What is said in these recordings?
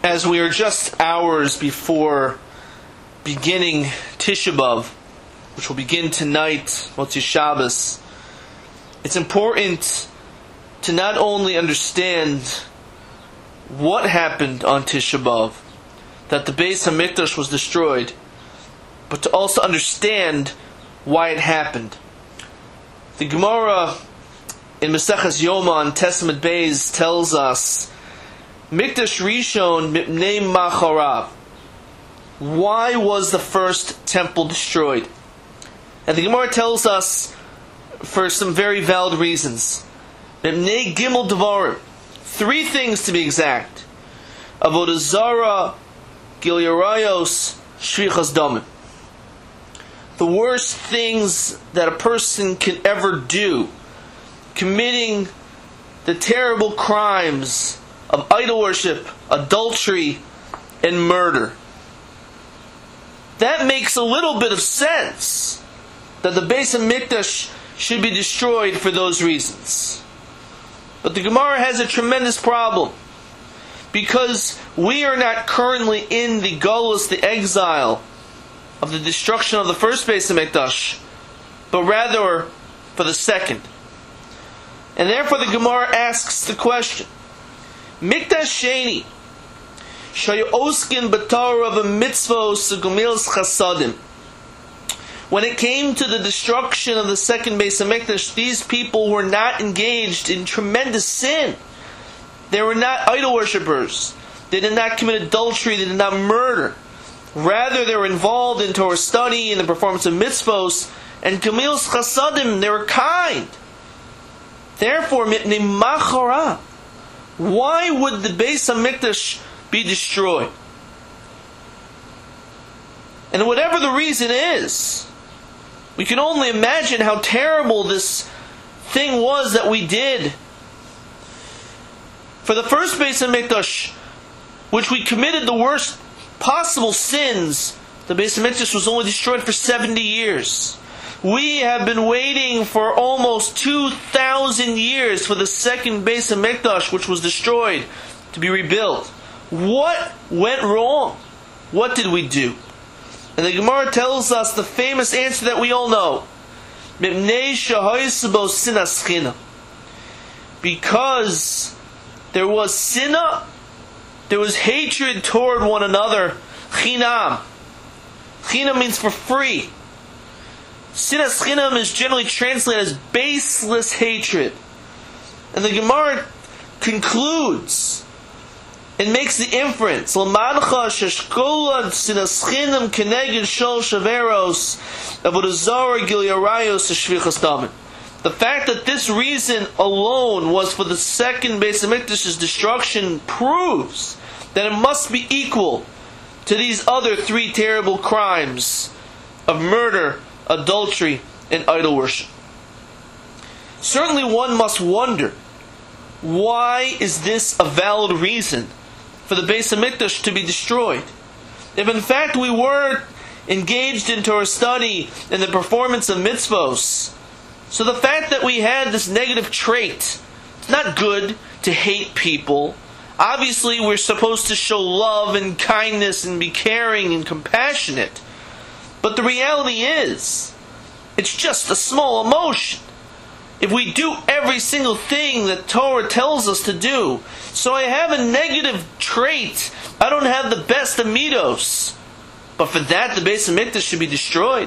As we are just hours before beginning Tisha B'Av, which will begin tonight, Motzi Shabbos, it's important to not only understand what happened on Tisha B'Av, that the Beis HaMikdash was destroyed, but to also understand why it happened. The Gemara in Maseches Yoma on Testament Beis tells us, Mikdash Rishon mipnei macharav. Why was the first temple destroyed? And the Gemara tells us for some very valid reasons. Mipnei gimel devarim. 3 things to be exact. Avodah Zarah, Gilui Arayos, Shfichas Damim. The worst things that a person can ever do, committing the terrible crimes of idol worship, adultery, and murder. That makes a little bit of sense, that the Beis HaMikdash should be destroyed for those reasons. But the Gemara has a tremendous problem, because we are not currently in the Golus, the exile, of the destruction of the first Beis HaMikdash, but rather for the second. And therefore the Gemara asks the question, Mikdash Sheni, Shayu Oskin B'Torah of a Mitzvos Gumils Chasadim. When it came to the destruction of the second Beis HaMikdash, these people were not engaged in tremendous sin. They were not idol worshippers. They did not commit adultery. They did not murder. Rather, they were involved in Torah study and the performance of mitzvos, and Gumils Chasadim, they were kind. Therefore, Mipnei Machara, why would the Beis HaMikdash be destroyed? And whatever the reason is, we can only imagine how terrible this thing was that we did. For the first Beis HaMikdash, which we committed the worst possible sins, the Beis HaMikdash was only destroyed for 70 years. We have been waiting for almost 2,000 years for the second Beis HaMikdash, which was destroyed, to be rebuilt. What went wrong? What did we do? And the Gemara tells us the famous answer that we all know. Because there was sinah, there was hatred toward one another. Chinam. Chinam means for free. Sinas Chinam is generally translated as baseless hatred. And the Gemara concludes and makes the inference, L'madcha sheshkolad sinas chinam keneged shol shaveros avodah zarah gilui arayos shvichas damim. The fact that this reason alone was for the second Beis HaMikdash's destruction proves that it must be equal to these other 3 terrible crimes of murder, adultery, and idol worship. Certainly one must wonder, why is this a valid reason for the Beis HaMikdash to be destroyed? If in fact we were engaged in Torah study and the performance of mitzvos, so the fact that we had this negative trait, it's not good to hate people. Obviously we're supposed to show love and kindness and be caring and compassionate. But the reality is, it's just a small emotion. If we do every single thing that Torah tells us to do, so I have a negative trait, I don't have the best of midos, but for that the Beis HaMikdash should be destroyed.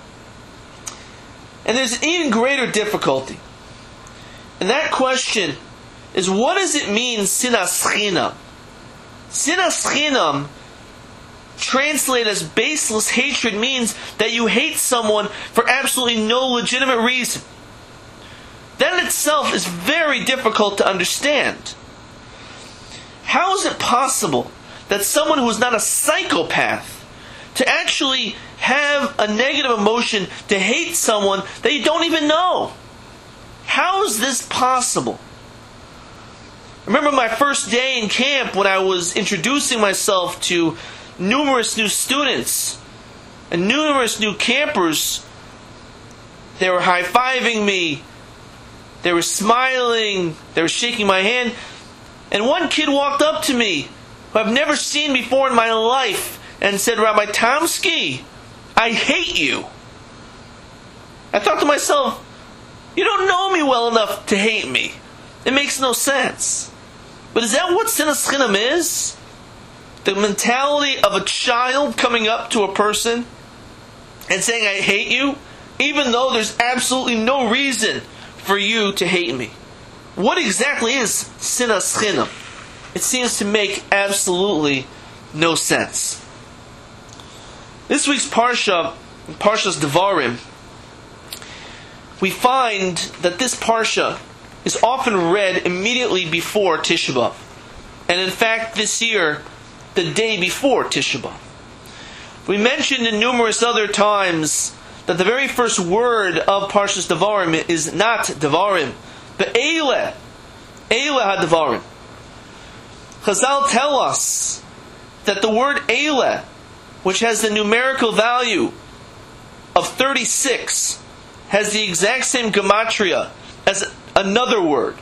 And there's an even greater difficulty. And that question is, what does it mean, sinas chinam? Sinas chinam, translated as baseless hatred, means that you hate someone for absolutely no legitimate reason. That in itself is very difficult to understand. How is it possible that someone who is not a psychopath to actually have a negative emotion to hate someone that you don't even know? How is this possible? I remember my first day in camp when I was introducing myself to numerous new students and numerous new campers. They were high-fiving me, they were smiling, they were shaking my hand, and one kid walked up to me who I've never seen before in my life, and said, Rabbi Tomsky, I hate you. I thought to myself, you don't know me well enough to hate me. It makes no sense. But is that what Sinas Chinam is? The mentality of a child coming up to a person and saying, I hate you, even though there's absolutely no reason for you to hate me. What exactly is Sinas Chinam? It seems to make absolutely no sense. This week's Parsha, Parshas Devarim, we find that this Parsha is often read immediately before Tisha B'Av. And in fact, this year, the day before Tisha B'Av. We mentioned in numerous other times that the very first word of Parshas Devarim is not Devarim, but Eileh. Eileh HaDevarim. Chazal tell us that the word Eileh, which has the numerical value of 36, has the exact same gematria as another word,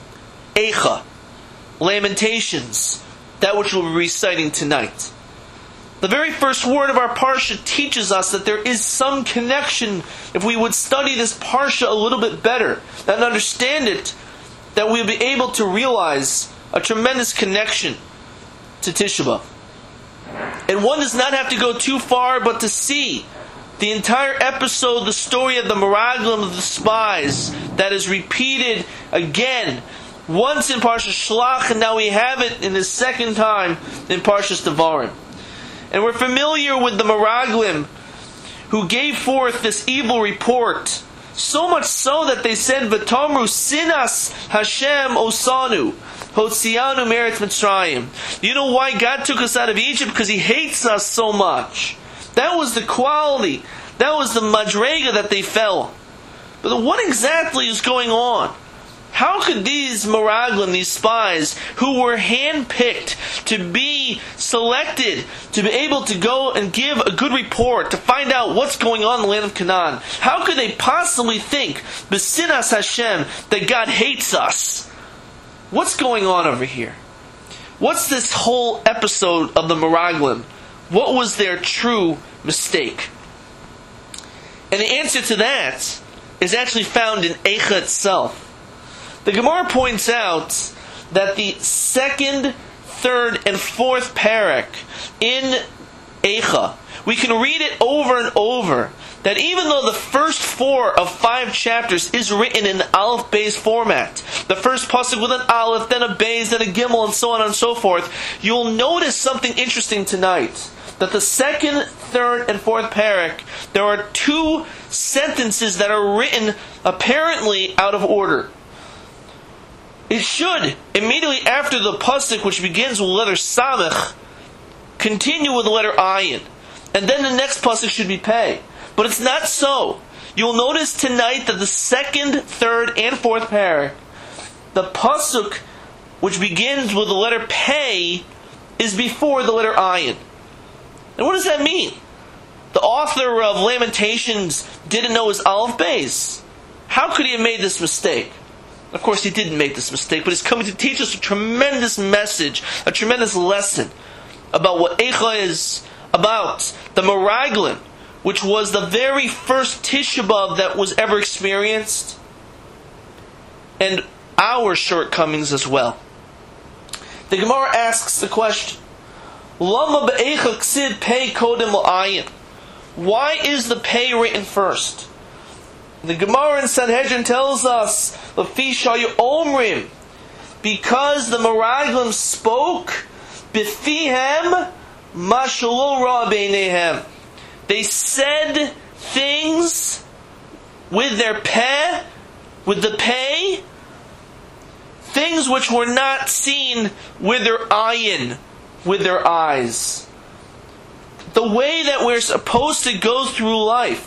Eicha, Lamentations, that which we'll be reciting tonight. The very first word of our Parsha teaches us that there is some connection, if we would study this Parsha a little bit better and understand it, that we'll be able to realize a tremendous connection to Tisha B'Av. And one does not have to go too far but to see the entire episode, the story of the Meraglim of the spies, that is repeated again, once in Parshas Shlach, and now we have it in the second time in Parshas Devarim. And we're familiar with the Meraglim who gave forth this evil report, so much so that they said, V'tomru sinas Hashem osanu, hotzianu meretz Mitzrayim. You know why God took us out of Egypt? Because He hates us so much. That was the quality. That was the madrega that they fell. But what exactly is going on? How could these Meraglim, these spies, who were handpicked to be selected, to be able to go and give a good report, to find out what's going on in the land of Canaan, how could they possibly think, B'sinas Hashem, that God hates us? What's going on over here? What's this whole episode of the Meraglim? What was their true mistake? And the answer to that is actually found in Eicha itself. The Gemara points out that the second, third, and fourth parak in Eicha, we can read it over and over, that even though the first 4 of 5 chapters is written in the Aleph Beis format, the first pasuk with an Aleph, then a Beis, then a Gimel, and so on and so forth, you'll notice something interesting tonight. That the second, third, and fourth parak, there are 2 sentences that are written apparently out of order. It should, immediately after the pasuk, which begins with the letter Samech, continue with the letter Ayin. And then the next pasuk should be Pei. But it's not so. You'll notice tonight that the second, third, and fourth parak, the pasuk, which begins with the letter Pei, is before the letter Ayin. And what does that mean? The author of Lamentations didn't know his Aleph Beis. How could he have made this mistake? Of course, he didn't make this mistake, but he's coming to teach us a tremendous message, a tremendous lesson about what Eicha is, about the Meraglim, which was the very first Tisha B'Av that was ever experienced, and our shortcomings as well. The Gemara asks the question, Lama be'eicha ksid pei kodem l'ayim? Why is the pei written first? The Gemara in Sanhedrin tells us, L'fi shayu omrim, because the Meraglim spoke, b'fihem ma shelo ra beinehem. They said things with their peh, with the pei, things which were not seen with their ayin, with their eyes. The way that we're supposed to go through life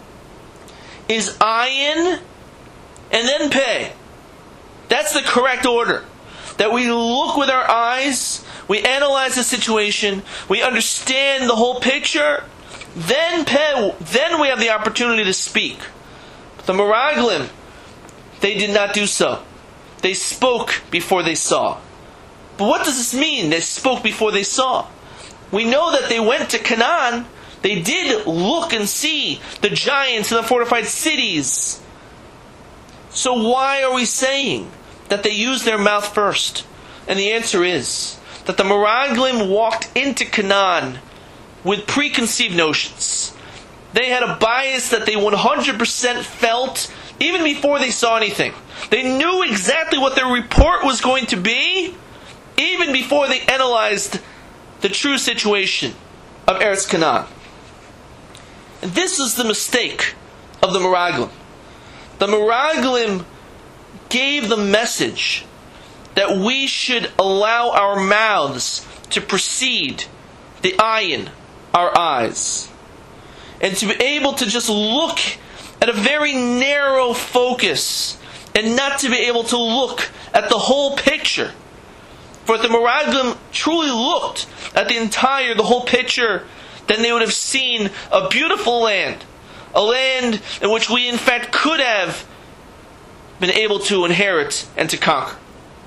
is ayin and then pei. That's the correct order. That we look with our eyes, we analyze the situation, we understand the whole picture, then pei, then we have the opportunity to speak. But the Meraglim, they did not do so. They spoke before they saw. But what does this mean? They spoke before they saw. We know that they went to Canaan. They did look and see the giants and the fortified cities. So why are we saying that they used their mouth first? And the answer is that the Meraglim walked into Canaan with preconceived notions. They had a bias that they 100% felt even before they saw anything. They knew exactly what their report was going to be even before they analyzed the true situation of Eretz Canaan. And this is the mistake of the Meraglim. The Meraglim gave the message that we should allow our mouths to precede the ayin, our eyes. And to be able to just look at a very narrow focus and not to be able to look at the whole picture. For if the Meraglim truly looked at the whole picture, then they would have seen a beautiful land. A land in which we in fact could have been able to inherit and to conquer.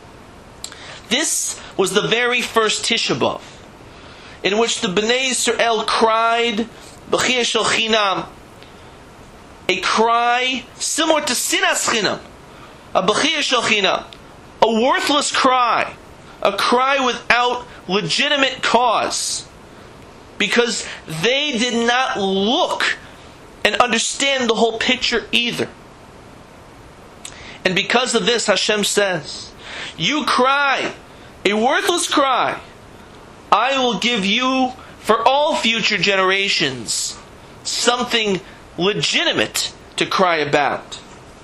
This was the very first Tisha B'Av, in which the Bnei Yisrael cried, B'chiyah shel chinam, a cry similar to sinas chinam, a b'chiyah shel chinam, a worthless cry, a cry without legitimate cause, because they did not look and understand the whole picture either. And because of this, Hashem says, you cry, a worthless cry, I will give you, for all future generations, something legitimate to cry about.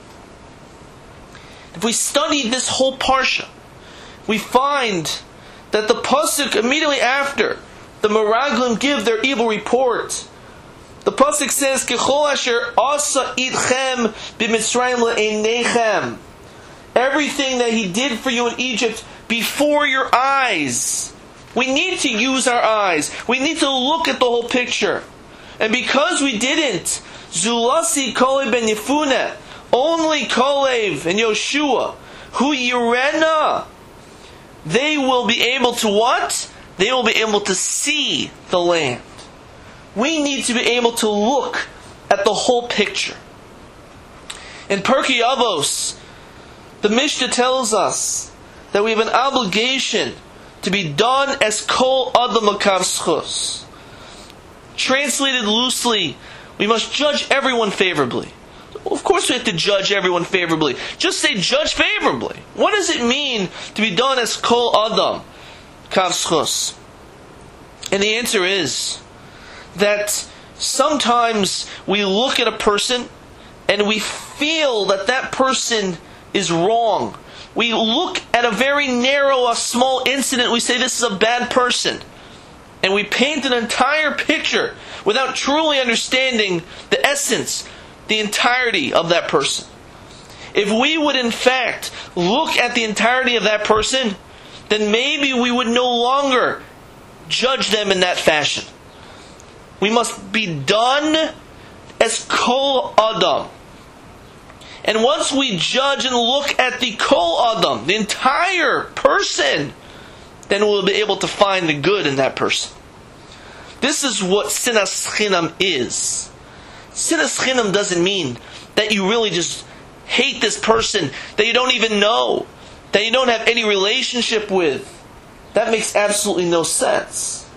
If we study this whole parsha, we find that the pasuk immediately after the Meraglim give their evil report, the pasuk says, "Kechol asher asa idchem b'Mitzrayim le'einechem." Everything that he did for you in Egypt before your eyes. We need to use our eyes. We need to look at the whole picture. And because we didn't, Zulasi Kolev ben Yefuneh, only Kolev and Yoshua, who Yirena, they will be able to what? They will be able to see the land. We need to be able to look at the whole picture. In Pirkei Avos, the Mishnah tells us that we have an obligation to be done as kol adam l'kav zchus. Translated loosely, we must judge everyone favorably. Of course we have to judge everyone favorably. Just say judge favorably. What does it mean to be done as kol adam l'kav zchus? And the answer is that sometimes we look at a person and we feel that that person is wrong. We look at a very narrow, a small incident, we say this is a bad person. And we paint an entire picture without truly understanding the essence, the entirety of that person. If we would in fact look at the entirety of that person, then maybe we would no longer judge them in that fashion. We must be done as kol adam. And once we judge and look at the kol adam, the entire person, then we'll be able to find the good in that person. This is what sinas chinam is. Sinas chinam doesn't mean that you really just hate this person that you don't even know, that you don't have any relationship with. That makes absolutely no sense.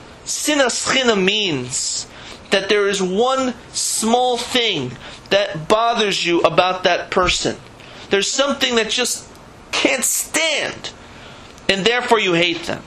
Sinas chinam means that there is one small thing that bothers you about that person. There's something that just can't stand, and therefore you hate them.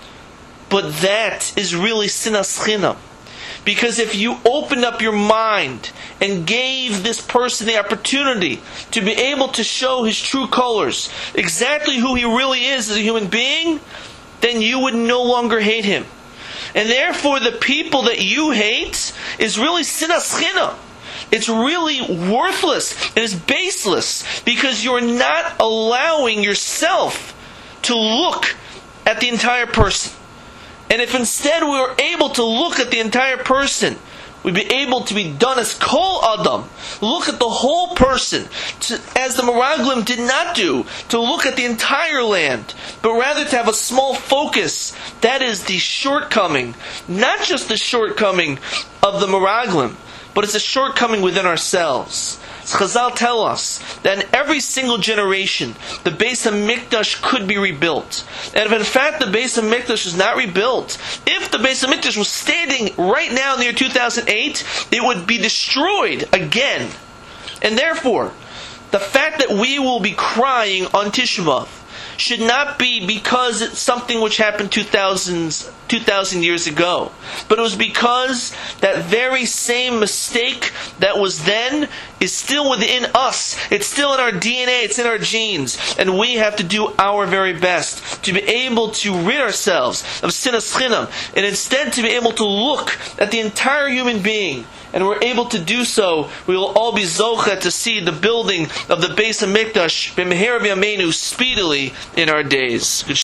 But that is really sinas chinam. Because if you opened up your mind and gave this person the opportunity to be able to show his true colors, exactly who he really is as a human being, then you would no longer hate him. And therefore the people that you hate is really sinas chinam. It's really worthless and it's baseless because you're not allowing yourself to look at the entire person. And if instead we were able to look at the entire person we'd be able to be done as Kol Adam. Look at the whole person, as the Meraglim did not do, to look at the entire land, but rather to have a small focus. That is the shortcoming, not just the shortcoming of the Meraglim, but it's a shortcoming within ourselves. Chazal tell us that in every single generation, the Beis HaMikdash could be rebuilt. And if in fact the Beis HaMikdash is not rebuilt, if the Beis HaMikdash was standing right now in the year 2008, it would be destroyed again. And therefore, the fact that we will be crying on Tisha B'Av should not be because it's something which happened 2,000 years ago. But it was because that very same mistake that was then is still within us. It's still in our DNA, it's in our genes. And we have to do our very best to be able to rid ourselves of sinas chinam, and instead to be able to look at the entire human being. And we're able to do so, we will all be zocheh to see the building of the Beis HaMikdash b'meher b'yameinu speedily in our days.